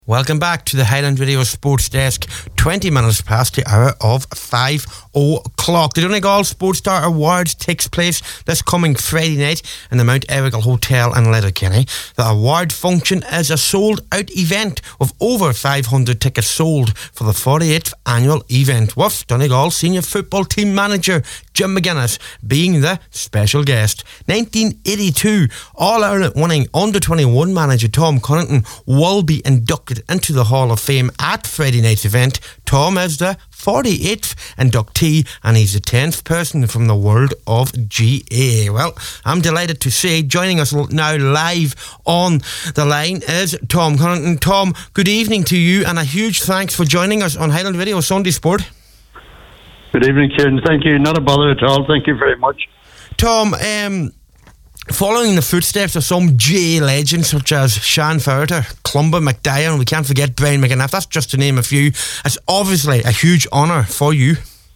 Welcome back to the Highland Radio Sports Desk. 20 minutes past the hour of 5 o'clock. The Donegal Sports Star Awards takes place this coming Friday night in the Mount Erigal Hotel in Letterkenny. The award function is a sold-out event with over 500 tickets sold for the 48th annual event, with Donegal senior football team manager Jim McGuinness being the special guest. 1982 All-Ireland winning under-21 manager Tom Connaughton will be inducted into the Hall of Fame at Friday night's event. Tom is the 48th inductee and he's the 10th person from the world of GAA. Well, I'm delighted to say joining us now live on the line is Tom Connaughton. Tom, good evening to you and a huge thanks for joining us on Highland Radio Sunday Sport. Good evening, Kieran. Thank you. Not a bother at all. Thank you very much. Tom, following the footsteps of some GAA legends such as Sean Ferreter, Clumber, McDyer, and we can't forget Brian McAnuff, that's just to name a few, it's obviously a huge honour for you.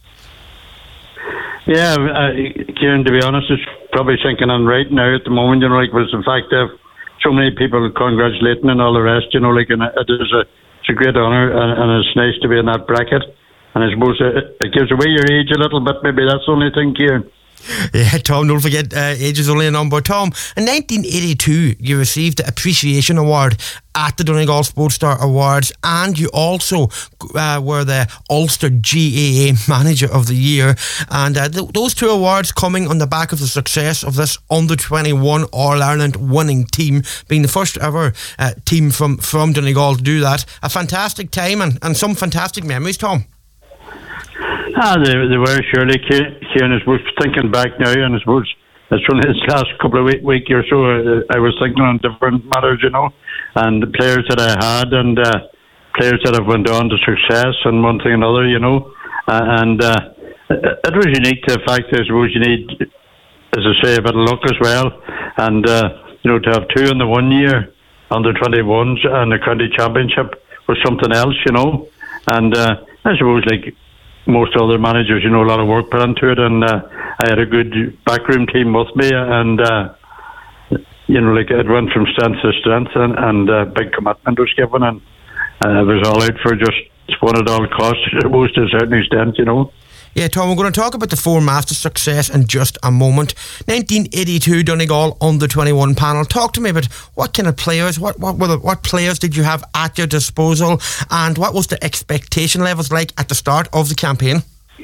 Yeah, Kieran, to be honest, it's probably sinking on right now at the moment, you know, like, was the fact that so many people congratulating and all the rest, you know, like, and it's a great honour and it's nice to be in that bracket. And I suppose it gives away your age a little bit. Maybe that's the only thing, Kieran. Yeah, Tom, don't forget, age is only a number. Tom, in 1982, you received the Appreciation Award at the Donegal Sports Star Awards, and you also were the Ulster GAA Manager of the Year. And those two awards coming on the back of the success of this under-21 All-Ireland winning team, being the first ever team from Donegal to do that. A fantastic time and some fantastic memories, Tom. They were surely, Kieran. I suppose thinking back now, and I suppose it's from this last couple of week or so, I was thinking on different matters, you know, and the players that I had and players that have went on to success and one thing and another, you know, and it was unique to the fact that I suppose you need, as I say, a bit of luck as well, and you know, to have two in the 1 year under 21s and the county championship was something else, you know, and I suppose like most other managers, you know, a lot of work put into it, and I had a good backroom team with me, and you know, like, it went from strength to strength, and big commitment was given, and it was all out for just won at all costs, I suppose, to a certain extent, you know. Yeah, Tom, we're going to talk about the Four Masters success in just a moment. 1982 Donegal under-21 panel. Talk to me about what kind of players, what players did you have at your disposal, and what was the expectation levels like at the start of the campaign?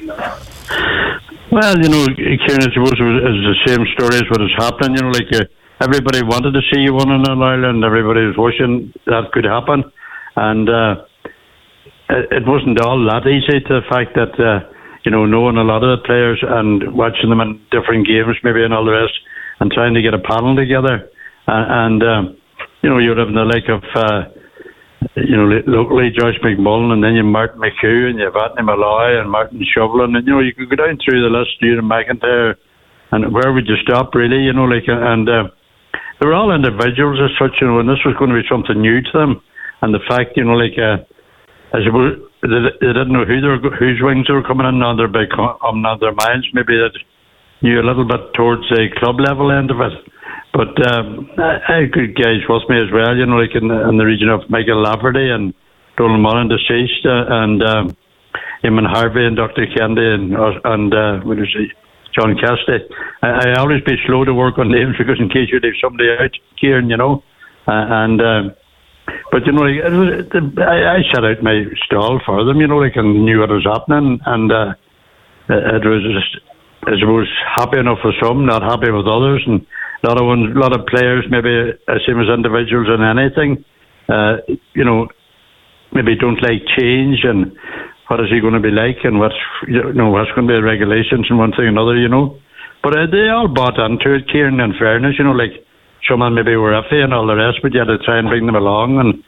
Well, you know, Kieran, I suppose it was the same story as what is happening. You know, like, everybody wanted to see you win in Ireland. Everybody was wishing that could happen, and it wasn't all that easy. To the fact that you know, knowing a lot of the players and watching them in different games, maybe, and all the rest, and trying to get a panel together. And you know, you're having the like of, you know, locally Joyce McMullen, and then you have Martin McHugh, and you have Anthony Malloy, and Martin Shovelin, and, you know, you could go down through the list, Stephen McIntyre, and where would you stop, really, you know, like, and they were all individuals as such, you know, and this was going to be something new to them. And the fact, you know, like, I suppose they didn't know whose wings they were coming in on their minds. Maybe they knew a little bit towards the club level end of it. But I had good guys with me as well, you know, like in the region of Michael Lafferty and Donald Mullen, deceased, and Eamon Harvey and Dr. Kennedy and what is he, John Cassidy. I always be slow to work on names because in case you leave somebody out, Kieran, you know, but, you know, like, I set out my stall for them, you know, like, and knew what was happening, and it was just, I suppose, happy enough for some, not happy with others, and a lot of players, maybe same as individuals in anything, you know, maybe don't like change, and what is he going to be like, and what's going to be the regulations and one thing and another, you know. But they all bought into it, Kieran, in fairness, you know, like, some maybe were iffy and all the rest, but you had to try and bring them along, and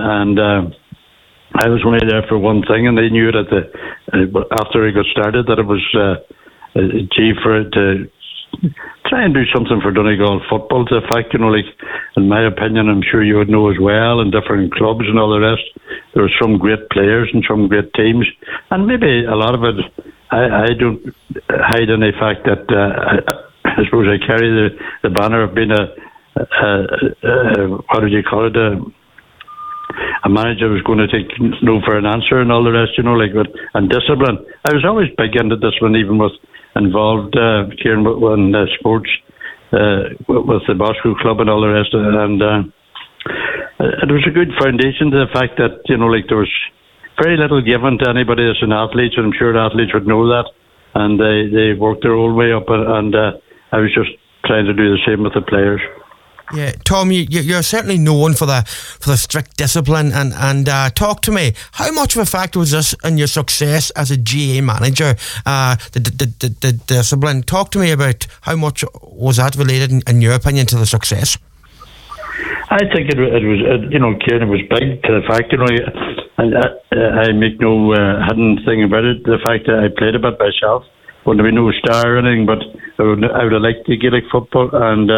I was only there for one thing, and they knew that after he got started that it was key for it to try and do something for Donegal football. To the fact, you know, like, in my opinion, I'm sure you would know as well, in different clubs and all the rest, there were some great players and some great teams, and maybe a lot of it, I don't hide any fact that I suppose I carry the banner of being what do you call it? a manager was going to take no for an answer and all the rest, and discipline. I was always big into discipline, even with involved, Kieran, in sports, with the Bosco Club and all the rest, and it was a good foundation to the fact that, there was very little given to anybody as an athlete, and I'm sure athletes would know that, and they worked their own way up, and I was just trying to do the same with the players. Yeah, Tom, you're certainly known for the strict discipline, and talk to me. How much of a factor was this in your success as a GAA manager? The discipline. Talk to me about how much was that related, in your opinion, to the success. I think it was, Kieran, it was big to the fact, and I make no hidden thing about it. The fact that I played a bit myself, wouldn't be no star or anything, but I would have liked the Gaelic football, and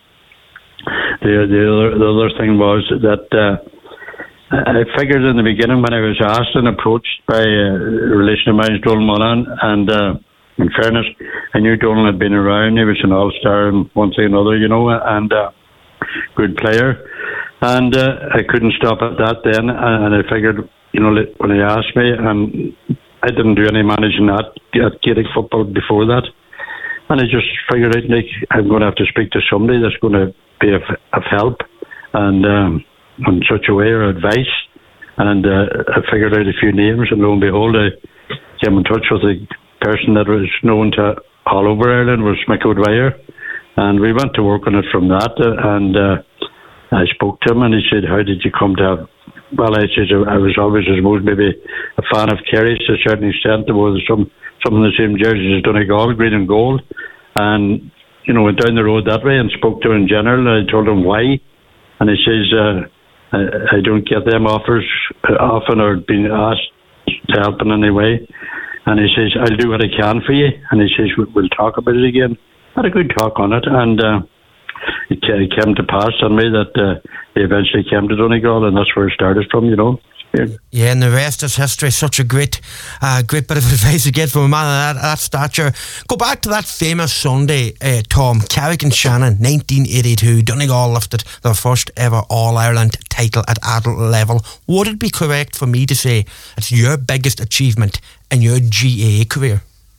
the other thing was that I figured in the beginning, when I was asked and approached by a relation of mine, Donald Monahan, and in fairness, I knew Donald had been around. He was an all-star and one thing and another, and good player. And I couldn't stop at that then, and I figured, when he asked me, and I didn't do any managing at Gaelic football before that, and I just figured out, I'm going to have to speak to somebody that's going to be of help, and in such a way, or advice, and I figured out a few names, and lo and behold, I came in touch with a person that was known to all over Ireland, was Mick O'Dwyer, and we went to work on it from that, and I spoke to him, and he said, how did you come to have... Well, I said, I was always, I suppose, maybe a fan of Kerry to a certain extent. There was some of the same jerseys as Donegal, green and gold, and went down the road that way and spoke to him in general. I told him why, and he says, I don't get them offers often, or being asked to help in any way, and he says, I'll do what I can for you, and he says, we'll talk about it again. Had a good talk on it, and it came to pass on me that they eventually came to Donegal, and that's where it started from, Yeah, and the rest is history. Such a great bit of advice to get from a man of that stature. Go back to that famous Sunday, Tom. Carrick and Shannon, 1982. Donegal lifted their first ever All-Ireland title at adult level. Would it be correct for me to say it's your biggest achievement in your GAA career?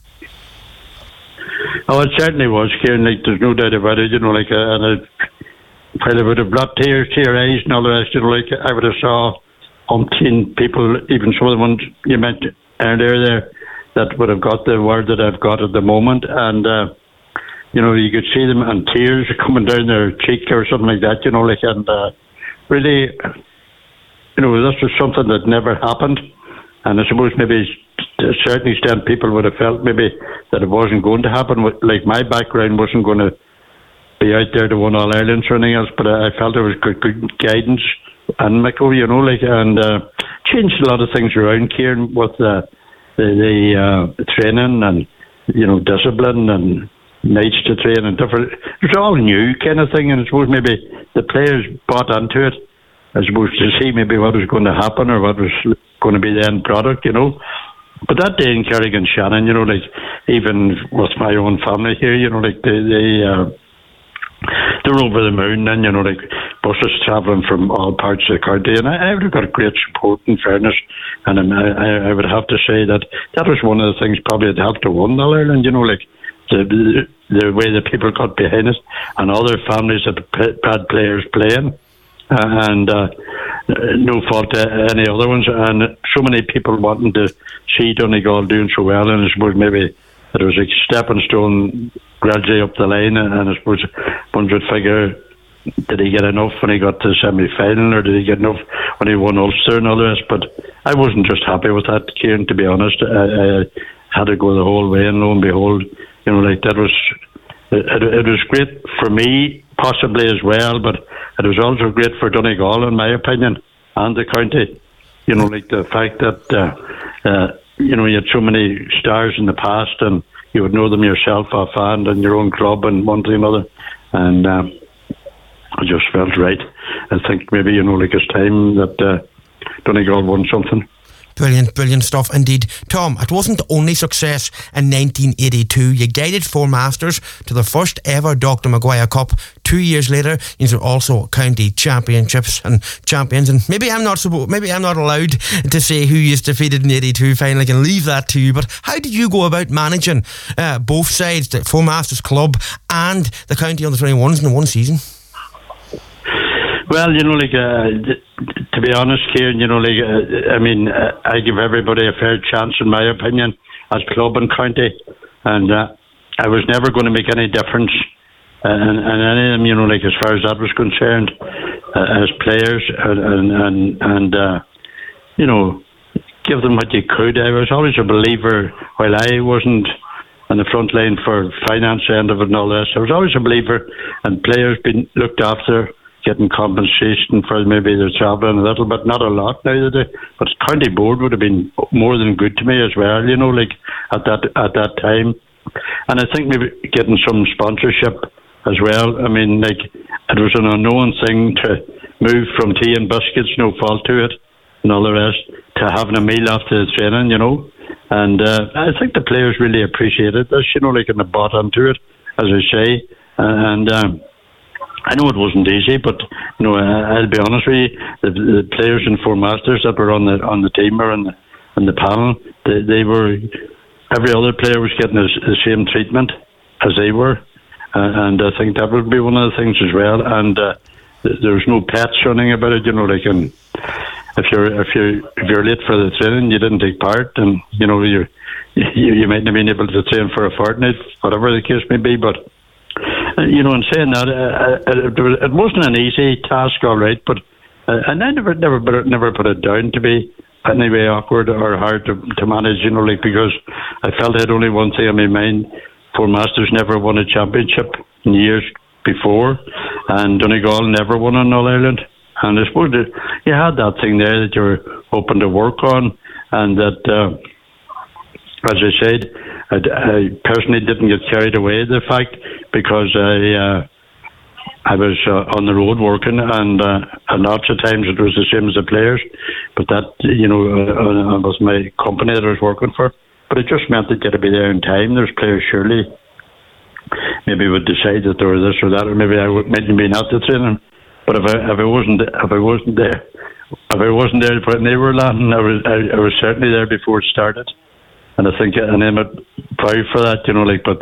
Oh, it certainly was, Kieran. There's no doubt about it. And I would have brought tears to your eyes and all the rest. I would have saw umpteen people, even some of the ones you mentioned earlier there, that would have got the word that I've got at the moment, and you could see them, and tears coming down their cheek or something like that, and really, this was something that never happened, and I suppose maybe to a certain extent people would have felt maybe that it wasn't going to happen. Like, my background wasn't going to be out there to win All Ireland or anything else, but I felt there was good guidance and Michael, and changed a lot of things around, Kieran, with the training and discipline and nights to train and different. It was all new kind of thing, and I suppose maybe the players bought into it, I suppose, to see maybe what was going to happen or what was going to be the end product, But that day in Carrick and Shannon, even with my own family here, they were over the moon, and buses travelling from all parts of the country, and I would have got great support, in fairness, and I would have to say that was one of the things probably that helped to win All Ireland, the way that people got behind it, and other families that had players playing, and no fault to any other ones, and so many people wanting to see Donegal doing so well, and I suppose maybe it was a stepping stone gradually up the line, and I suppose one would figure, did he get enough when he got to the semi-final, or did he get enough when he won Ulster and all the rest? But I wasn't just happy with that, Kieran, to be honest. I had to go the whole way, and lo and behold, that was, it was great for me, possibly as well, but it was also great for Donegal, in my opinion, and the county. The fact that you had so many stars in the past, and you would know them yourself offhand, and your own club and one thing and another, and I just felt right. I think maybe it's time that Donegal won something. Brilliant stuff indeed. Tom, it wasn't only success in 1982. You guided Four Masters to the first ever Dr. Maguire Cup. 2 years later, you were also county championships and champions. And maybe I'm not allowed to say who you defeated in the 82 final. I can leave that to you. But how did you go about managing both sides, the Four Masters Club and the county under 21s in one season? Well, to be honest, Kieran, I give everybody a fair chance, in my opinion, as club and county, and I was never going to make any difference in any of them, as far as that was concerned, as players, and give them what you could. I was always a believer, while I wasn't on the front line for finance end of it and all this, I was always a believer in players being looked after, getting compensation for maybe their travelling a little bit, not a lot now today, but county board would have been more than good to me as well, at that time. And I think maybe getting some sponsorship as well. I mean, it was an unknown thing to move from tea and biscuits, no fault to it, and all the rest, to having a meal after the training, And I think the players really appreciated this, and they bought into it, as I say. And I know it wasn't easy, but I'll be honest with you, the players in Four Masters that were on the team or on the panel, they were, every other player was getting the same treatment as they were, and I think that would be one of the things as well. And there was no pets running about it, and if you're late for the training, you didn't take part, and you might not have been able to train for a fortnight, whatever the case may be, but. In saying that, it wasn't an easy task, all right, but and I never put it down to be anyway awkward or hard to manage, because I felt I had only one thing on my mind. Four Masters never won a championship in years before, and Donegal never won in All Ireland. And I suppose that you had that thing there that you were hoping to work on, and that, as I said, I personally didn't get carried away the fact, because I was on the road working, and lots of times it was the same as the players, but that was my company that I was working for. But it just meant that you had to be there in time. There's players surely maybe would decide that they were this or that, or maybe I mightn't be at the training. But if I wasn't there when they were landing, I was certainly there before it started. And I think, and I'm proud for that, but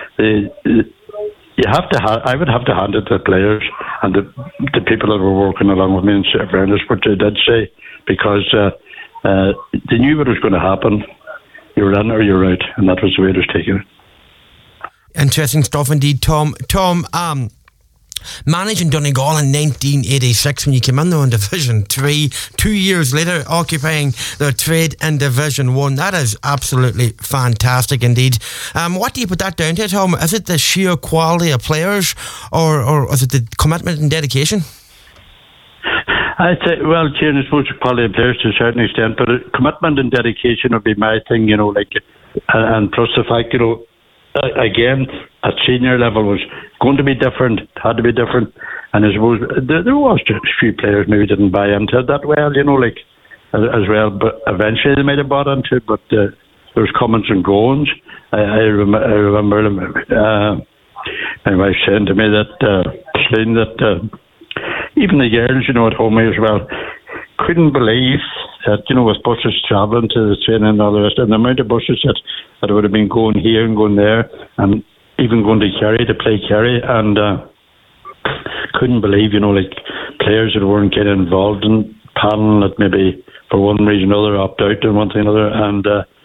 you have to. I would have to hand it to the players and the people that were working along with me in fairness, what they did say, because they knew what was going to happen. You're in or you're out, and that was the way it was taken. Interesting stuff indeed, Tom. Tom, managing Donegal in 1986 when you came in there in Division 3, 2 years later occupying their trade in Division 1. That is absolutely fantastic indeed. What do you put that down to, Tom? Is it the sheer quality of players, or is it the commitment and dedication? I'd say, well, Jane, I suppose the quality of players to a certain extent, but commitment and dedication would be my thing, and plus the fact, again, at senior level was going to be different, had to be different, and I suppose there was just a few players maybe didn't buy into it that well, as well, but eventually they might have bought into it, but there was comings and goings. I remember my wife saying to me that even the girls, at home as well, couldn't believe that, with buses travelling to the training and all the rest, and the amount of buses that would have been going here and going there, and even going to Kerry to play Kerry, and couldn't believe, players that weren't getting involved in paddling that maybe for one reason or another opt out and one thing or another, and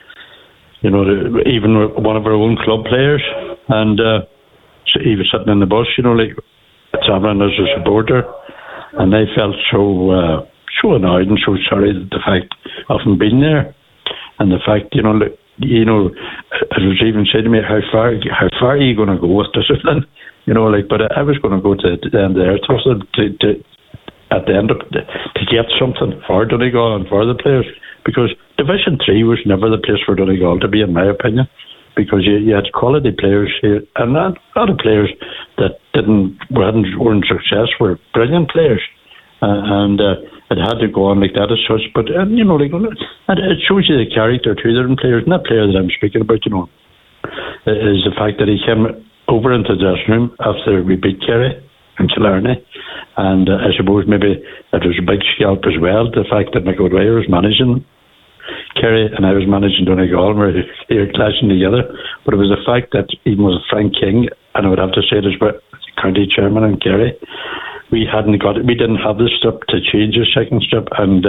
even one of our own club players, and so he was sitting in the bus, travelling as a supporter, and they felt so annoyed and so sorry that the fact of him being there, and the fact, it was even said to me, how far are you going to go with discipline? But I was going to go to the end there at the end to get something for Donegal and for the players, because Division 3 was never the place for Donegal to be, in my opinion, because you had quality players here, and a lot of players that weren't successful were brilliant players, and it had to go on like that as such. But and it shows you the character too. There are players, and that player that I'm speaking about, is the fact that he came over into the dressing room after we beat Kerry in Killarney, and I suppose maybe it was a big scalp as well. The fact that Mick O'Dwyer was managing Kerry and I was managing Donegal, we were clashing together. But it was the fact that even with Frank King, and I would have to say this, but county chairman in Kerry, we didn't have the step to change the second step, and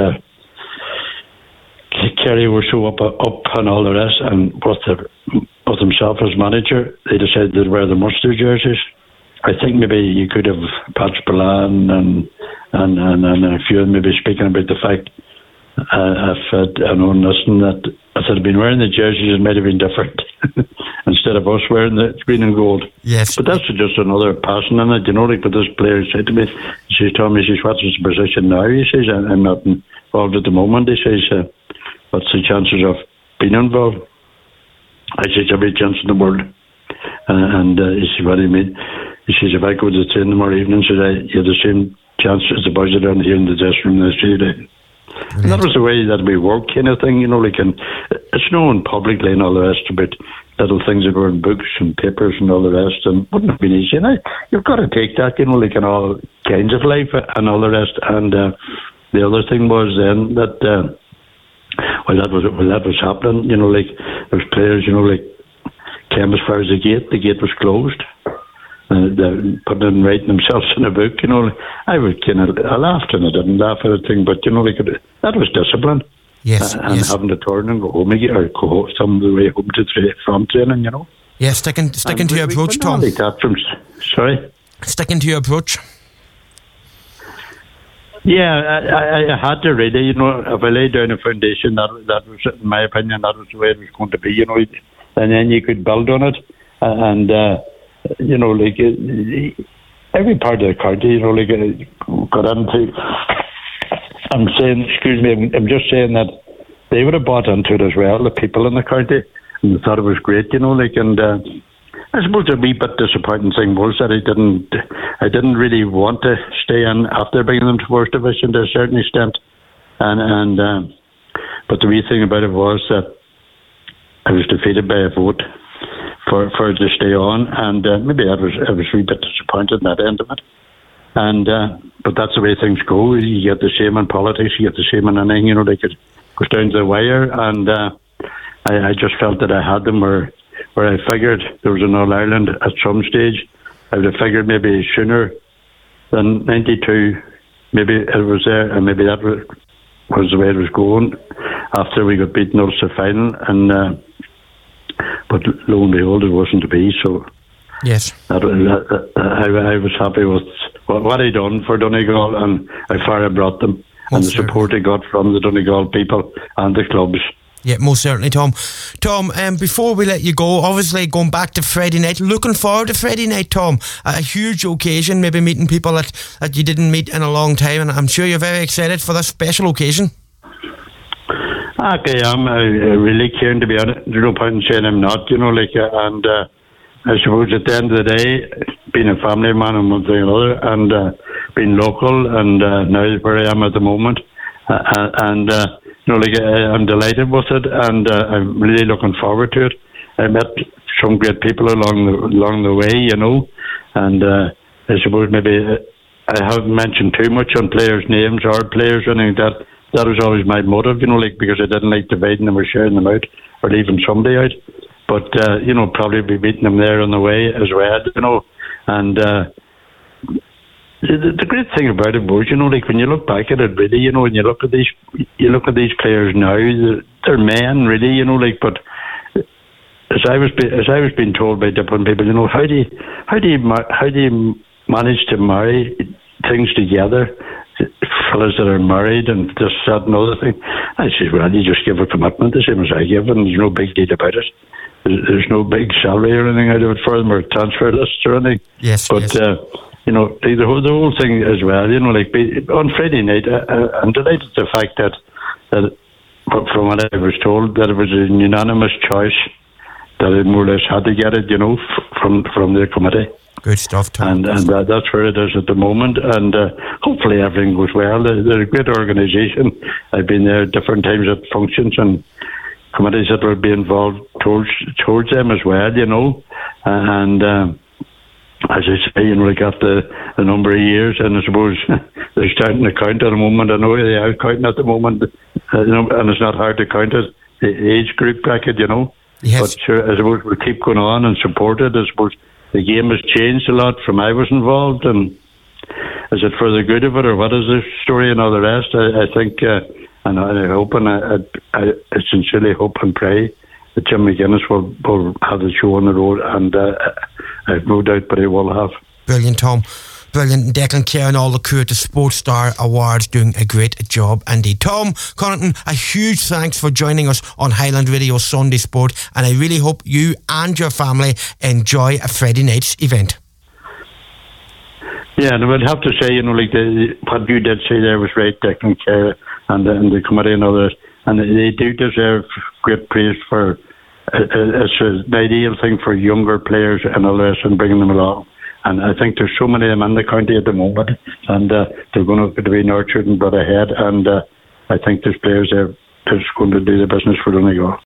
Kerry were so up and all the rest, and with himself as manager, they decided to wear the Munster jerseys. I think maybe you could have Pat Spillane and a few of them maybe speaking about the fact if I'd known nothing, that if I'd been wearing the jerseys, it might have been different instead of us wearing the green and gold. Yes. But that's just another passion in it, like what this player said to me. He says, Tom, what's his position now? He says, I'm not involved at the moment. He says, what's the chances of being involved? I said, every chance in the world. And he said, what do you mean? He says, if I go to the train tomorrow evening, you have the same chance as the boys that are here in the dressing room the street. And that was the way that we work, kind of thing, and it's known publicly and all the rest about little things that were in books and papers and all the rest, and wouldn't have been easy. And you've got to take that, in all kinds of life and all the rest. And the other thing was then that while that was happening, there was players, came as far as the gate was closed. They put it in writing themselves in a book, I would I laughed and I didn't laugh at the thing, but that was discipline. Yes, and having to turn and go home again, or go some of the way home from training, Yes, sticking to your approach, Tom. Like that sorry? Sticking to your approach. Yeah, I had to really, if I laid down a foundation, that was, in my opinion, that was the way it was going to be, and then you could build on it, and every part of the county, got into. I'm saying, excuse me, I'm just saying that they would have bought into it as well, the people in the county, and they thought it was great, and I suppose a wee bit disappointing thing was that I didn't really want to stay in after bringing them to first division to a certain extent, and but the wee thing about it was that I was defeated by a vote for to stay on, and maybe I was a wee bit disappointed in that end of it. And but that's the way things go. You get the same in politics, you get the same in anything. They could go down to the wire, and I just felt that I had them where I figured there was an All Ireland at some stage. I would have figured maybe sooner than 92. Maybe it was there, and maybe that was the way it was going after we got beaten Ulster final, and. But lo and behold, it wasn't to be. So, yes, I was happy with what I done for Donegal and how far I brought them, and the support I got from the Donegal people and the clubs. Yeah, most certainly, Tom. Tom, before we let you go, obviously going back to Friday night, looking forward to Friday night, Tom. A huge occasion, maybe meeting people that you didn't meet in a long time, and I'm sure you're very excited for this special occasion. Okay, I'm really keen, to be honest. There's no point in saying I'm not, and I suppose at the end of the day, being a family man and one thing or another, and being local, and now where I am at the moment, I'm delighted with it, and I'm really looking forward to it. I met some great people along the way, and I suppose maybe I haven't mentioned too much on players' names or players or anything like that. That was always my motive, because I didn't like dividing them or sharing them out or leaving somebody out. But, probably be meeting them there on the way as well, And the great thing about it was, when you look back at it, really, when you look at these players now, they're men, really, but as I was being told by different people, how do you manage to marry things together? Fellas that are married and this, that and other thing. I said, well, you just give a commitment the same as I give, and there's no big deal about it. There's no big salary or anything out of it for them, or transfer lists or anything. Yes, but yes. The whole thing as well, on Friday night, I'm delighted at the fact that from what I was told, that it was a unanimous choice that I more or less had to get it, from the committee. Good stuff, Tom. And that's where it is at the moment. And hopefully everything goes well. They're a great organisation. I've been there different times at functions and committees that will be involved towards them as well, And as I say, like after a number of years, and I suppose they're starting to count at the moment. I know they are counting at the moment, and it's not hard to count it, the age group bracket, Yes. But sure, I suppose we'll keep going on and support it. I suppose the game has changed a lot from I was involved, and is it for the good of it, or what is the story and all the rest? I think, and I hope, and I sincerely hope and pray that Jim McGuinness will have the show on the road, and I have no doubt but he will have. Brilliant, Tom. Brilliant. Declan Kerr and all the crew at the Sports Star Awards doing a great job indeed. Tom Connaughton, a huge thanks for joining us on Highland Radio Sunday Sport, and I really hope you and your family enjoy a Friday night's event. Yeah, and I would have to say, what you did say there was right, Declan Kerr and the committee and others, and they do deserve great praise for it's an ideal thing for younger players and others and bringing them along. And I think there's so many of them in the county at the moment, and they're going to be nurtured and brought ahead. And I think there's players there that's going to do the business for Donegal.